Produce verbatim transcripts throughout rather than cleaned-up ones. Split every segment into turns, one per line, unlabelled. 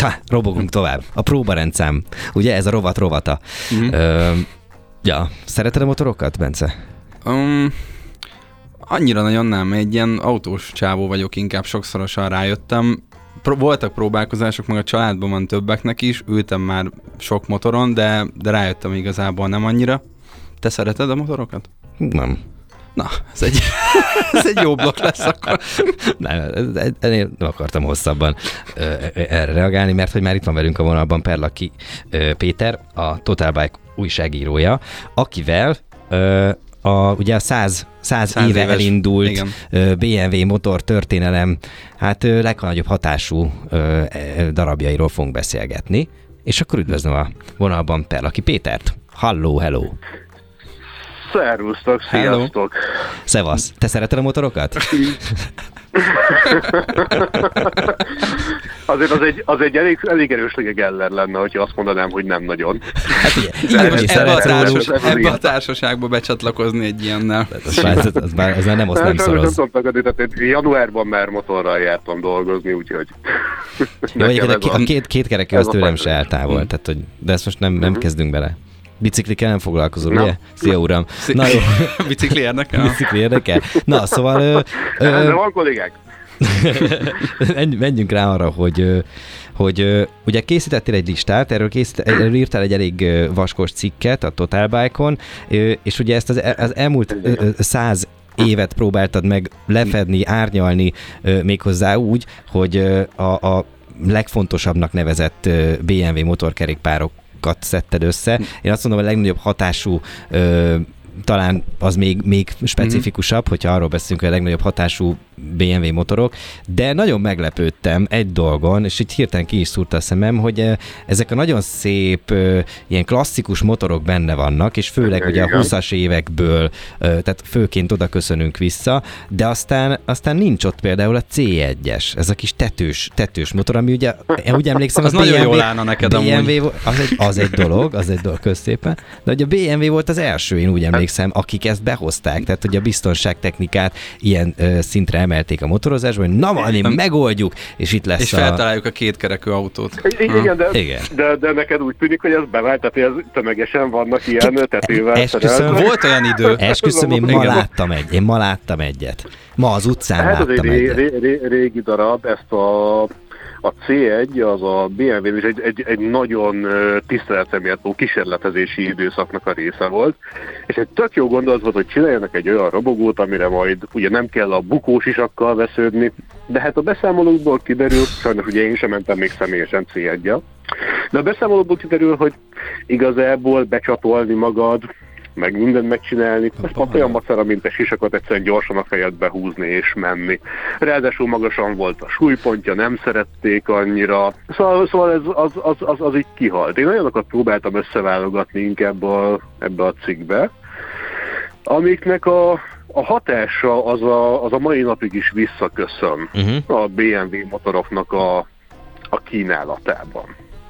Ha, robogunk tovább. A próbarendszám. Ugye ez a rovat rovata. Uh-huh. Ö, ja, szereted a motorokat, Bence?
Um, annyira nagyon nem. Egy ilyen autós csávó vagyok, inkább sokszorosan rájöttem. Pro- voltak próbálkozások, meg a családban van többeknek is. Ültem már sok motoron, de, de rájöttem igazából nem annyira. Te szereted a motorokat?
Nem.
Na, ez egy, ez egy jó blokk lesz akkor.
Nem, ennél nem akartam hosszabban ö, erre reagálni, mert hogy már itt van velünk a vonalban Perlaki ö, Péter, a Total Bike újságírója, akivel ö, a, ugye a száz, száz, száz éve éves, elindult igen. bé em vé motor történelem, hát ö, legnagyobb hatású ö, darabjairól fogunk beszélgetni, és akkor üdvözlöm a vonalban Perlaki Pétert. Halló, hello!
Szervusztok, sziasztok!
Szevasz! Te szereted a motorokat?
Azért az egy, az egy elég, elég erős Geller lenne, hogyha azt mondanám, hogy nem nagyon.
Hát igen,
ebbe, ebbe, a társas, ebbe a társaságba becsatlakozni egy ilyennel.
Az már, az már, az már nem, azt nem szoroz.
Nem tudom, tehát januárban már motorral jártam dolgozni, úgyhogy...
Jó, egyébként a két, két kerekű az tőlem se eltávol, tehát, hogy, de ezt most nem, nem kezdünk bele. Biciklikkel nem foglalkozol, no. ugye? Szia, uram!
Szi- Na jó. Bicikli érdekel?
Bicikli érdekel? Na, szóval... Ö, ö,
de van kollégák!
menjünk rá arra, hogy, hogy ugye készítettél egy listát, erről, készít, erről írtál egy elég vaskos cikket a Total Bike-on, és ugye ezt az, az elmúlt száz évet próbáltad meg lefedni, árnyalni méghozzá úgy, hogy a, a legfontosabbnak nevezett bé em vé motorkerékpárok szedted össze. Én azt mondom, a legnagyobb hatású ö, talán az még, még specifikusabb, hogyha arról beszélünk, hogy a legnagyobb hatású bé em vé motorok, de nagyon meglepődtem egy dolgon, és itt hirtelen ki is szúrta a szemem, hogy ezek a nagyon szép, ilyen klasszikus motorok benne vannak, és főleg ugye a húszas évekből, tehát főként oda köszönünk vissza, de aztán, aztán nincs ott például a cé egyes, ez a kis tetős, tetős motor, ami ugye, úgy emlékszem,
az
a
nagyon
bé em vé,
jól állna neked
bé em vé
amúgy.
Az egy, az egy dolog, az egy dolog, közszépen, de ugye a bé em vé volt az első, én úgy emlékszem, akik ezt behozták, tehát hogy a biztonságtechnikát ilyen ö, szintre emelték a motorozásban, hogy na valami megoldjuk, és itt lesz
és
a...
És feltaláljuk a kétkerekű autót.
I- igen, de,
igen.
De, de neked úgy tűnik, hogy ez bevált, tehát ez tömegesen vannak ilyen tetővel.
Esküszöm,
volt olyan idő.
Esküszöm, én ma láttam egy, én ma láttam egyet. Ma az utcán
hát
láttam
egy
egyet.
Ré, ré, régi darab, ezt a A cé egy, az a bé em vé is egy, egy, egy nagyon tiszteleteméltó kísérletezési időszaknak a része volt, és egy tök jó gondolat volt, hogy csináljanak egy olyan robogót, amire majd ugye nem kell a bukós isakkal vesződni, de hát a beszámolókból kiderül, sajnos ugye én sem mentem még személyesen cé egyel, de a beszámolókból kiderül, hogy igazából becsatolni magad, meg mindent megcsinálni, ez pont olyan macera, mint egy sisakat egyszerűen gyorsan a fejedbe húzni és menni. Ráadásul magasan volt a súlypontja, nem szerették annyira, szóval, szóval ez az, az, az, az így kihalt. Én olyanokat próbáltam összeválogatni inkább a, ebbe a cikkbe, amiknek a, a hatása az a, az a mai napig is visszaköszön uh-huh. a bé em vé motoroknak a, a kínálatában.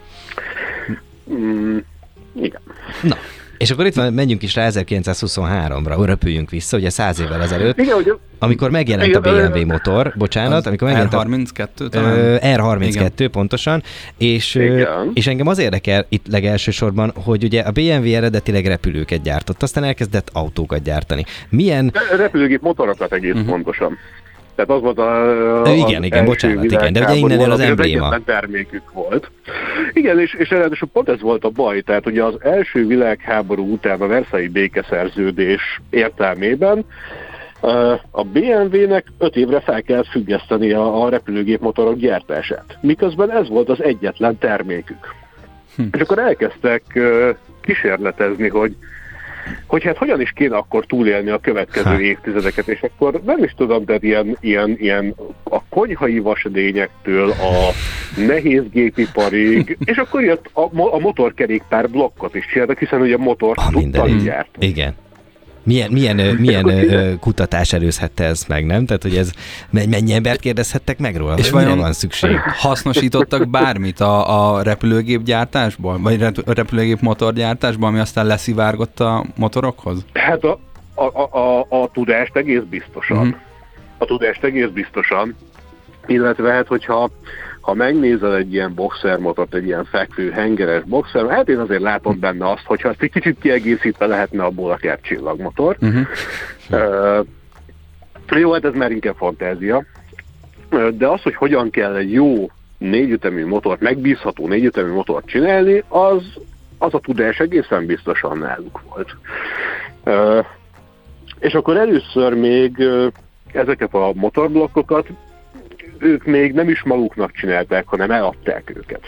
Mm, igen.
Na. És akkor itt van, menjünk is rá ezerkilencszázhuszonháromra, röpüljünk vissza, ugye száz évvel ezelőtt, igen, ugye, amikor megjelent igen, a bé em vé motor, bocsánat, amikor megjelent
er harminckettő
a talán? er harminckettő igen. pontosan, és, és engem az érdekel itt legelsősorban, hogy ugye a bé em vé eredetileg repülőket gyártott, aztán elkezdett autókat gyártani. Milyen...
Repülőgép motorokat egész uh-huh. pontosan. Tehát az volt a,
a igen, igen, bocsánat, igen, de ugye innen el az embléma.
Az termékük volt. Igen, és, és ráadásul pont ez volt a baj, tehát ugye az első világháború után a Versailles békeszerződés értelmében a bé em vének öt évre fel kellett függeszteni a, a repülőgépmotorok gyártását. Miközben ez volt az egyetlen termékük. Hm. És akkor elkezdtek kísérletezni, hogy hogy hát hogyan is kéne akkor túlélni a következő ha. évtizedeket, és akkor nem is tudom, de ilyen, ilyen, ilyen a konyhai vasedényektől a nehézgépiparig, és akkor jött a, a motorkerékpár blokkot is csináltak, hiszen ugye a motort
ah,
tudtak gyártani.
Igen. Milyen, milyen, milyen ö, kutatás előzhette ezt meg, nem? Tehát, hogy ez mennyi embert kérdezhettek meg róla? És vajon van szükség?
Hasznosítottak bármit a, a repülőgép gyártásból? Vagy a repülőgép motorgyártásból, ami aztán leszivárgott a motorokhoz?
Hát a, a, a, a, a tudást egész biztosan. Uh-huh. A tudást egész biztosan. Illetve hát, hogyha ha ha megnézel egy ilyen boxermotort, egy ilyen fekvő, hengeres boxer, hát én azért látom benne azt, hogyha ezt egy kicsit kiegészítve lehetne abból akár csillagmotor. Uh-huh. Uh, jó, hát ez már inkább fantázia. Uh, de az, hogy hogyan kell egy jó négyütemű motort, megbízható négyütemű motort csinálni, az, az a tudás egészen biztosan náluk volt. Uh, és akkor először még uh, ezeket a motorblokkokat ők még nem is maguknak csinálták, hanem eladták őket.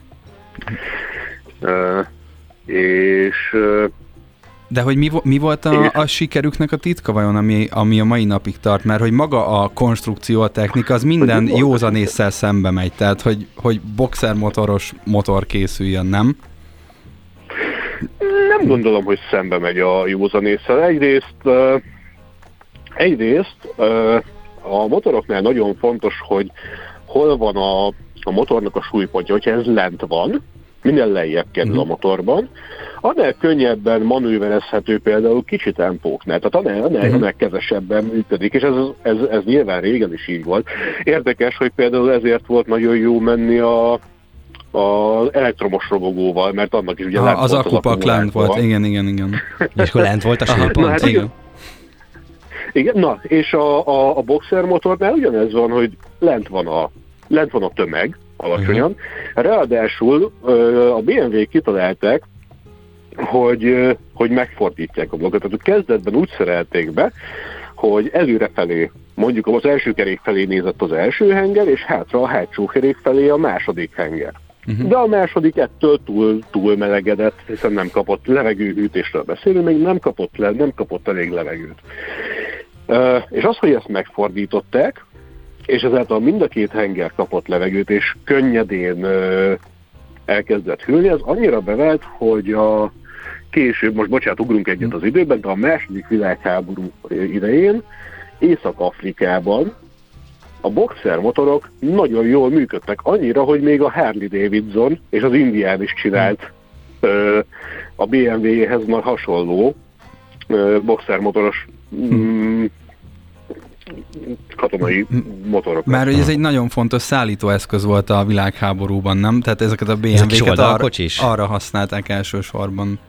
Uh, és... Uh,
De hogy mi, mi volt a, a sikerüknek a titka vajon, ami, ami a mai napig tart? Mert hogy maga a konstrukció, a technika, az minden józan ésszel szembe megy. Tehát, hogy, hogy boxermotoros motor készüljön, nem?
Nem gondolom, hogy szembe megy a józan ésszel. Egyrészt, uh, egyrészt uh, a motoroknál nagyon fontos, hogy hol van a, a motornak a súlypontja. Hogyha ez lent van, minden lejjebb kerül uh-huh. a motorban, annál könnyebben manőverezhető például kicsi tempóknál, tehát annál, annál, uh-huh. annál kevesebben működik, és ez, ez, ez nyilván régen is így volt. Érdekes, hogy például ezért volt nagyon jó menni a, az elektromos robogóval, mert annak is ugye
ha,
lent
az
volt
akupak lent volt, igen, igen, igen.
És akkor lent volt a súlypont?
Hát,
igen.
Igen, na, és a, a, a boxer motornál ugyanez van, hogy lent van a, lent van a tömeg, alacsonyan. Uh-huh. Ráadásul a bé em vé kitalálták, hogy, hogy megfordítják a blokkot. Tehát kezdetben úgy szerelték be, hogy előrefelé, mondjuk az első kerék felé nézett az első henger, és hátra a hátsó kerék felé a második henger. Uh-huh. De a második ettől túl, túl melegedett, hiszen nem kapott levegőhűtésről beszélünk, még nem kapott, le, nem kapott elég levegőt. Uh, és az, hogy ezt megfordították, és ezáltal mind a két henger kapott levegőt, és könnyedén uh, elkezdett hűlni, az annyira bevált, hogy a később, most bocsánat, ugrunk egyet az időben, de a második világháború idején Észak-Afrikában a boxer motorok nagyon jól működtek, annyira, hogy még a Harley Davidson és az Indian is csinált uh, a bé em vé-hez már hasonló uh, boxer motoros mm, katonai motorokat.
Már hogy ez egy nagyon fontos szállítóeszköz volt a világháborúban, nem? Tehát ezeket a bé em vé-ket arra, arra használták elsősorban.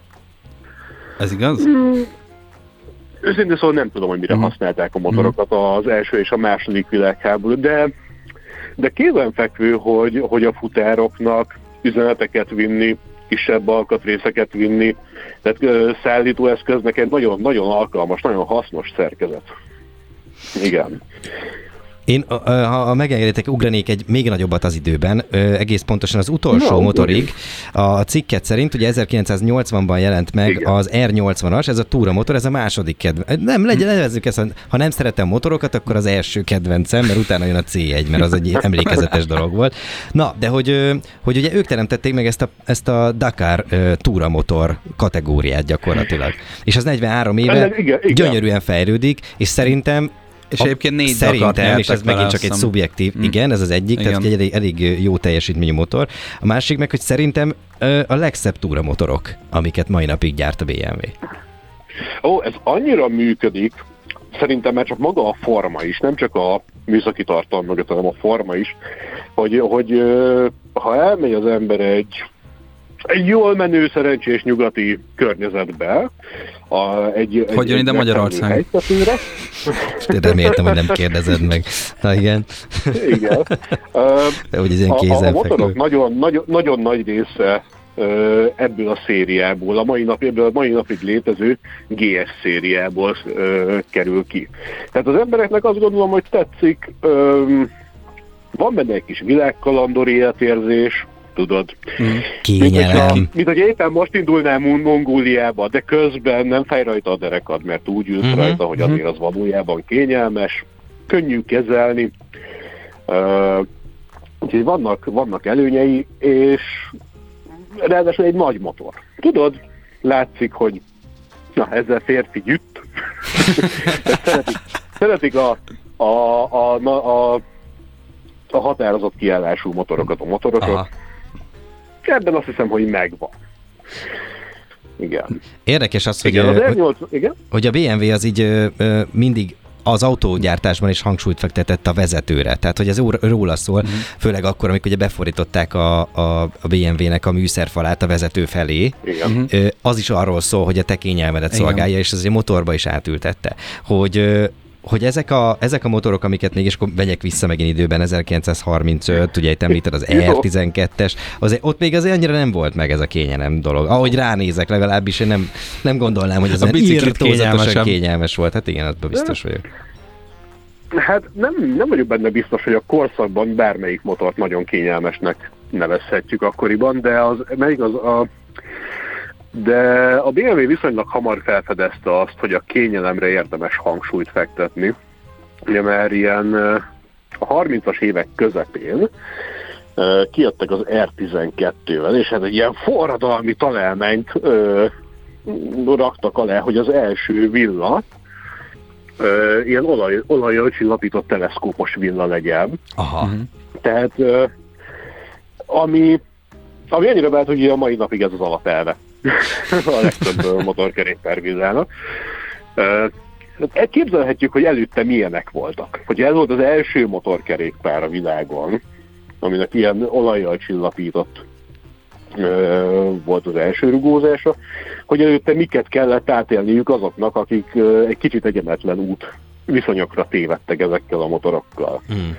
Ez igaz? Mm.
Őszintén szóval nem tudom, hogy mire uh-huh. használták a motorokat az első és a második világháború, de, de kézenfekvő, hogy, hogy a futároknak üzeneteket vinni, kisebb alkatrészeket vinni, tehát szállítóeszköznek egy nagyon, nagyon alkalmas, nagyon hasznos szerkezet. Igen.
Én, ha megengeditek, ugranék egy még nagyobbat az időben, egész pontosan az utolsó no, motorig. A cikket szerint ugye ezerkilencszáznyolcvanban jelent meg igen. az er nyolcvanas, ez a túramotor, ez a második kedvenc. Nem, legyen, nevezzük ezt, ha nem szeretem motorokat, akkor az első kedvencem, mert utána jön a cé egy, mert az egy emlékezetes dolog volt. Na, de hogy, hogy ugye ők teremtették meg ezt a, ezt a Dakar túramotor kategóriát gyakorlatilag. És az negyvenhárom éve igen, igen. gyönyörűen fejlődik, és szerintem
és egyébként négy
szerintem, és ez megint csak egy szubjektív, mm. igen, ez az egyik, igen. tehát egy elég, elég jó teljesítményű motor. A másik meg, hogy szerintem a legszebb túramotorok, amiket mai napig gyárt a bé em vé.
Ó, ez annyira működik, szerintem már csak maga a forma is, nem csak a műszaki tartalom mögött, hanem a forma is, hogy, hogy ha elmegy az ember egy egy jól menő, szerencsés nyugati környezetbe. A, egy,
hogy jön ide Magyarország?
Reméltem, hogy nem kérdezed meg. Na igen.
Igen.
Uh, hogy ez ilyen
a, a motorok nagyon, nagyon, nagyon nagy része uh, ebből a szériából, a mai, nap, ebből a mai napig létező gé es szériából uh, kerül ki. Tehát az embereknek azt gondolom, hogy tetszik, um, van benne egy kis világkalandor életérzés, tudod.
Kényelem.
Mint, mint hogy éppen most indulnám Mongóliába, de közben nem fáj rajta a derekad, mert úgy ülsz uh-huh. rajta, hogy azért az valójában kényelmes, könnyű kezelni. Uh, úgyhogy vannak, vannak előnyei, és ráadásul egy nagy motor. Tudod, látszik, hogy na, ezzel férfi gyütt. szeretik, szeretik a, a, a, a, a, a határozott kiállású motorokat, a motorokat. Aha. Ebben azt hiszem, hogy megvan. Igen.
Érdekes az, hogy,
igen, az
hogy, igen? hogy a bé em vé az így ö, mindig az autógyártásban is hangsúlyt fektetett a vezetőre. Tehát, hogy ez róla szól, mm. főleg akkor, amikor ugye befordították a, a, a bé em vé-nek a műszerfalát a vezető felé. Igen. Az is arról szól, hogy a te kényelmedet szolgálja, és az egy motorba is átültette. Hogy hogy ezek a, ezek a motorok, amiket mégis akkor vegyek vissza megint időben, ezerkilencszázharmincöt, ugye itt említed az er tizenkettes, azért, ott még azért annyira nem volt meg ez a kényelem dolog. Ahogy ránézek legalábbis, én nem, nem gondolnám, hogy ez a írtózatosan kényelmes volt. Hát igen, abban biztos vagyok.
Hát nem, nem vagyok benne biztos, hogy a korszakban bármelyik motort nagyon kényelmesnek nevezhetjük akkoriban, de az, melyik az a De a bé em vé viszonylag hamar felfedezte azt, hogy a kényelemre érdemes hangsúlyt fektetni. Ugye már ilyen a harmincas évek közepén kijöttek az er tizenkettővel, és hát egy ilyen forradalmi találmányt ö, raktak alá, hogy az első villa ö, ilyen olaj, olajjal csillapított teleszkópos villa legyen.
Aha.
Tehát ö, ami, ami ennyire vált, hogy a mai napig ez az alapelve a legtöbb motorkerékpárvillának. Elképzelhetjük, hogy előtte milyenek voltak. Hogy ez volt az első motorkerékpár a világon, aminek ilyen olajjal csillapított volt az első rugózása, hogy előtte miket kellett átélniük azoknak, akik egy kicsit egyenetlen út viszonyokra tévedtek ezekkel a motorokkal. Hmm.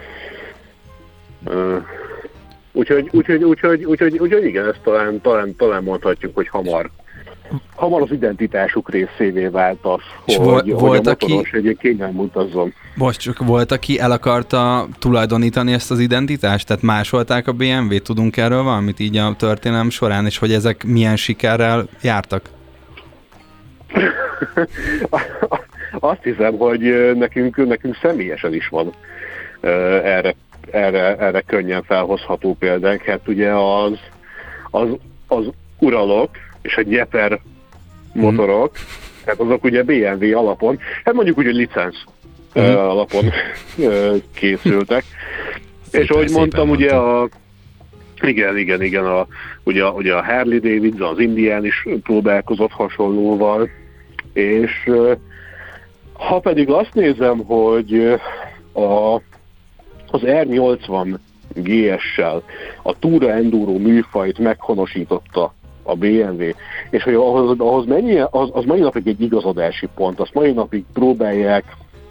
Úgyhogy, úgyhogy, úgyhogy, úgyhogy, úgyhogy igen, ezt talán, talán, talán mondhatjuk, hogy hamar, hamar az identitásuk részévé vált az, hogy,
volt,
hogy
volt,
a motoros
aki,
egy kényelm utazzon.
Most csak volt, aki el akarta tulajdonítani ezt az identitást? Tehát másolták a bé em vét? Tudunk erről valamit így a történelem során, és hogy ezek milyen sikerrel jártak?
Azt hiszem, hogy nekünk, nekünk személyesen is van erre Erre, erre könnyen felhozható példánk. Hát ugye az, az, az Uralok és a Gyeper motorok, mm. tehát azok ugye bé em vé alapon, hát mondjuk úgy, hogy licenc mm. uh, alapon uh, készültek. Szépen, és ahogy mondtam, ugye a igen, igen, igen, a, ugye, ugye a Harley Davidson, az Indian is próbálkozott hasonlóval, és uh, ha pedig azt nézem, hogy a az er nyolcvan gé es-sel a Tourer Enduro műfajt meghonosította a bé em vé, és hogy ahhoz, ahhoz mennyi, az, az mai napig egy igazodási pont, azt mai napig próbálják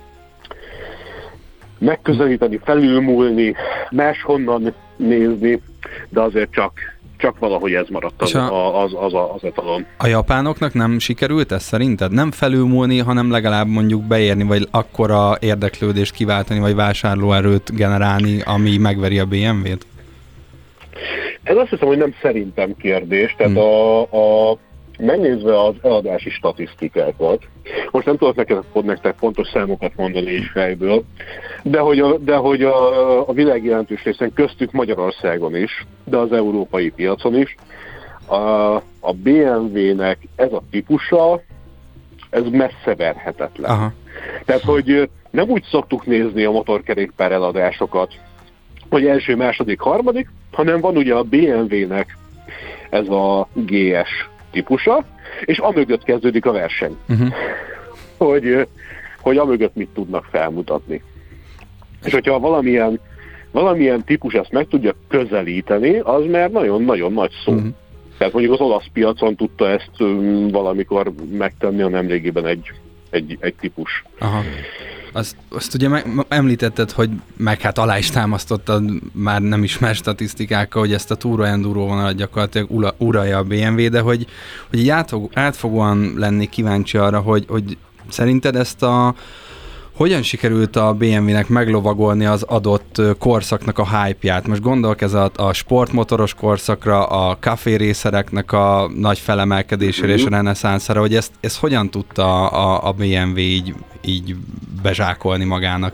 megközelíteni, felülmúlni, máshonnan nézni, de azért csak, csak valahogy ez maradt az, a, az, az, az etalon.
A japánoknak nem sikerült ez szerinted? Nem felülmúlni, hanem legalább mondjuk beérni, vagy akkora érdeklődést kiváltani, vagy vásárlóerőt generálni, ami megveri a bé em vét?
Ez azt hiszem, hogy nem szerintem kérdés, tehát hmm. a, a megnézve az eladási statisztikákat, most nem tudok neked, nektek pontos számokat mondani is fejből, de hogy a, de hogy a, a világ jelentős részén köztük Magyarországon is, de az európai piacon is, a, a bé em vé-nek ez a típusa, ez messze verhetetlen. Aha. Tehát, hogy nem úgy szoktuk nézni a motorkerékpár eladásokat, hogy első, második, harmadik, hanem van ugye a bé em vé-nek ez a gé es típusa, és amögött kezdődik a verseny. Uh-huh. Hogy, hogy amögött mit tudnak felmutatni. És hogyha valamilyen, valamilyen típus ezt meg tudja közelíteni, az már nagyon-nagyon nagy szó. Uh-huh. Tehát mondjuk az olasz piacon tudta ezt um, valamikor megtenni, a nemrégiben egy, egy, egy típus. Aha.
Azt, azt ugye meg, említetted, hogy meg hát alá is támasztottad már nem ismert statisztikákkal, hogy ezt a Tourer Enduro vonalat gyakorlatilag ura, uralja a bé em vé, de hogy, hogy így átfog, átfogóan lennék kíváncsi arra, hogy, hogy szerinted ezt a hogyan sikerült a bé em vé-nek meglovagolni az adott korszaknak a hype-ját? Most gondolok ez a, a sportmotoros korszakra, a kaférészereknek a nagy felemelkedésére és a reneszánszára, hogy ezt, ezt hogyan tudta a, a bé em vé így, így bezsákolni magának?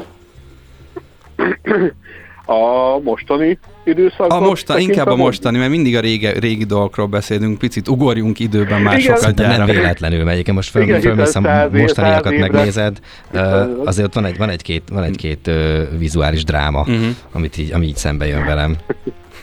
A mostani időszakban?
A mostani, inkább a mostani, mert mindig a régi, régi dolgokról beszélünk, picit ugorjunk időben, már igen, sokat gyára.
Nem véletlenül megy, most föl, fölmész a mostaniakat megnézed, uh, azért ott van, egy, van egy-két, van egy-két uh, vizuális dráma, uh-huh. amit így, ami így szembe jön velem.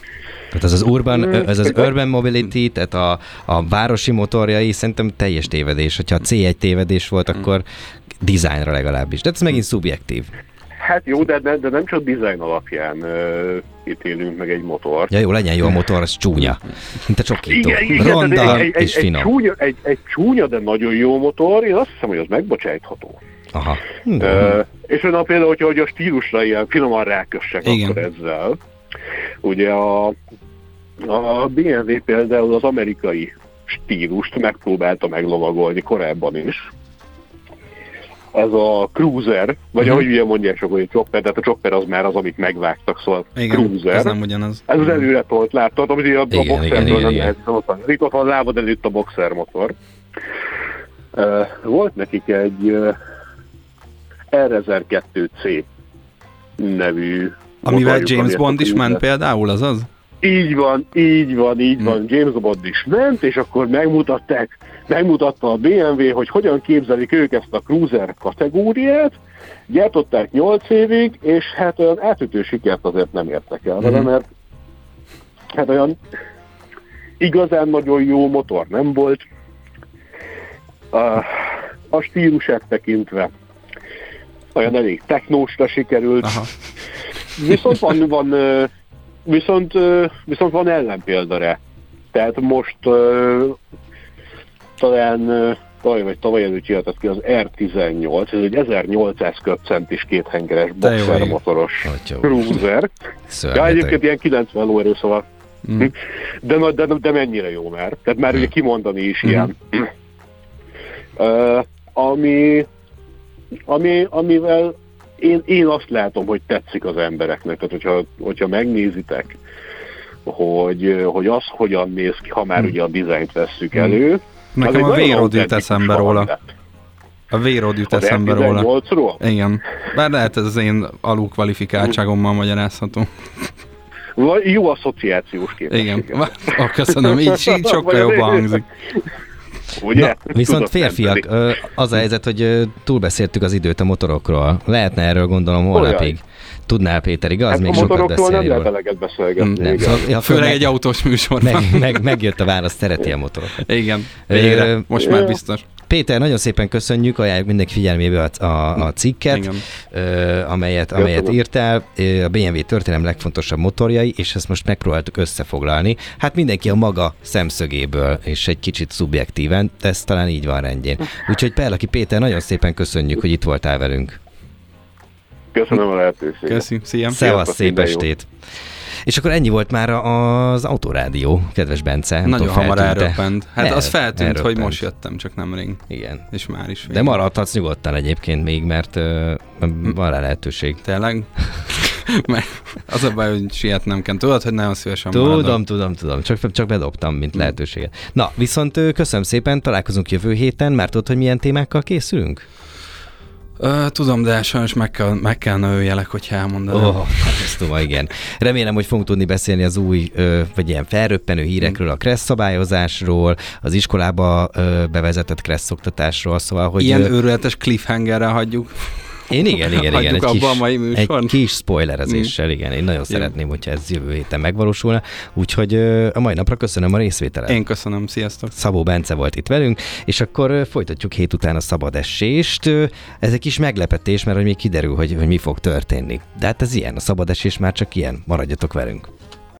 Tehát az az urban, ez az urban mobility, tehát a, a városi motorjai szerintem teljes tévedés. Hogyha a cé egy tévedés volt, akkor dizájnra legalábbis. De ez megint szubjektív.
Hát jó, de, de, de nem csak dizájn alapján uh, ítélünk meg egy motort.
Ja jó, legyen jó a motor, az csúnya. Mint a csokító.
Igen, igen,
ronda
egy,
és
egy,
finom.
Egy csúnya, egy, egy csúnya, de nagyon jó motor, én azt hiszem, hogy az megbocsájtható.
Aha.
Uh, és olyan például, hogyha hogy a stílusra ilyen finoman rákössek akkor ezzel. Ugye a, a bé em vé például az amerikai stílust megpróbálta meglovagolni korábban is. Ez a cruiser, vagy uh-huh. ahogy ugye mondják sok, hogy chopper, tehát a chopper az már az, amit megvágtak, szóval
igen,
cruiser.
ez nem ugyanaz.
Ez az előre tolt, láttad, amit a, a boxerről nem lehet szólni. Itt ott van lábad előtt a boxer motor. Uh, volt nekik egy uh, er ezerkettő cé nevű
amivel James Bond is ment például, az az?
Így van, így van, így hmm. van. James Bond is ment, és akkor megmutatták, megmutatta a bé em vé, hogy hogyan képzelik ők ezt a cruiser kategóriát, gyártották nyolc évig, és hát olyan átütő sikert azért nem értek el vele, hmm. mert hát olyan igazán nagyon jó motor nem volt. A, a stílusát tekintve olyan elég technósra sikerült. Aha. Viszont van, van viszont, viszont van ellenpélda rá. Tehát most uh, talán uh, tavaly vagy tavaly előtt jöhetett ki az er tizennyolc, ez egy ezernyolcszáz köbcentis kéthengeres boxermotoros cruiser. Ja, egyébként ilyen kilencven lóerő, szóval. Mm. De, de, de mennyire jó már. Tehát már mm. ugye kimondani is mm. ilyen. Uh, ami, ami, amivel én, én azt látom, hogy tetszik az embereknek. Tehát, hogyha, hogyha megnézitek, hogy, hogy az hogyan néz ki, ha már mm. ugye a dizájnt vesszük elő.
Nekem a V-Rod jut eszembe róla. A V-Rod jut eszembe róla. Igen. Bár lehet ez az én alulkvalifikáltságommal magyarázható.
Jó asszociációs képesség.
Igen. Oh, köszönöm, így, így sokkal jobban hangzik.
Ugye?
Na, viszont férfiak, az a helyzet, hogy túlbeszéltük az időt a motorokról. Lehetne erről gondolom holnapig. Tudnál, Péter, igaz?
Hát
még
a
sokat
motorokról
beszélni.
Nem lehet eleget beszélgetni. Nem.
Szóval, ja,
főleg
meg,
egy autós műsorban.
Meg, meg, megjött a válasz, szereti a motorokat.
Igen, végre. Most már biztos.
Péter, nagyon szépen köszönjük, ajánljuk mindenki figyelmébe a, a, a cikket, ö, amelyet, amelyet írtál, a bé em vé történelem legfontosabb motorjai, és ezt most megpróbáltuk összefoglalni. Hát mindenki a maga szemszögéből, és egy kicsit szubjektíven, de ez talán így van rendjén. Úgyhogy Perlaki Péter, nagyon szépen köszönjük, hogy itt voltál velünk.
Köszönöm a lehetőséget.
Köszönöm, szia.
Szevasz, szép estét. És akkor ennyi volt már az Autorádió, kedves Bence.
Nagyon hamar elröppent. Hát El, az feltűnt, elröppent. Hogy most jöttem, csak nem ring.
Igen.
És már is végül.
De maradhatsz nyugodtan egyébként még, mert uh, van rá lehetőség.
Tényleg? Mert az a baj, hogy sietnem kell. Tudod, hogy nagyon szívesen
Tudom,
maradok.
tudom, tudom. Csak, csak bedobtam, mint lehetőséget. Na, viszont köszönöm szépen, találkozunk jövő héten. Már tudod, hogy milyen témákkal készülünk?
Uh, tudom, de sajnos meg kell, meg kell nőjelek, hogyha elmondanám.
Oh, hát ezt tudom, igen. Remélem, hogy fogunk tudni beszélni az új, ö, vagy ilyen felröppenő hírekről, a kressz szabályozásról, az iskolába ö, bevezetett kressz oktatásról, szóval, hogy...
Ilyen
ö,
őrületes cliffhangerrel hagyjuk.
Én igen, igen, igen. Egy kis,
a mai
egy kis spoilerezéssel, mm. igen. Én nagyon Jó. szeretném, hogyha ez jövő héten megvalósulna. Úgyhogy a mai napra köszönöm a részvételet.
Én köszönöm, sziasztok.
Szabó Bence volt itt velünk, és akkor folytatjuk hét után a szabad esést. Ez egy kis meglepetés, mert hogy még kiderül, hogy, hogy mi fog történni. De hát ez ilyen, a szabad esés már csak ilyen. Maradjatok velünk.